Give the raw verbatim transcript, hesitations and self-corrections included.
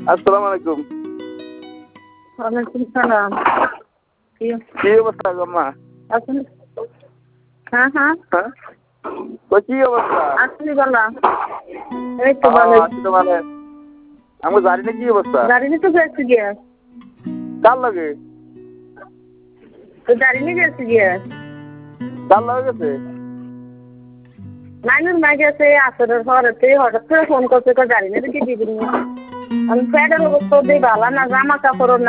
আসসালামু আলাইকুম। ওয়ালাইকুম সালাম। কি কি অবস্থা আম্মা? আপনি? হ্যাঁ হ্যাঁ হ্যাঁ তো কি অবস্থা? আসলি বলা এই তো হ্যাঁ, ভালো। আছি তো ভালো। আমি জানি না কি অবস্থা। গাড়ি নিতে গেছি গিয়া কার লাগে? তো গাড়ি নিয়ে গেছি গিয়া কার লাগে গেছে? নাইনুর মা গেছে আসরের ঘরেতে হঠাৎ করে ফোন করছে গাড়ি নিতে কি দিবি আমি প্যাডের অবস্থা দিয়ে ভালো না জামা কাপড়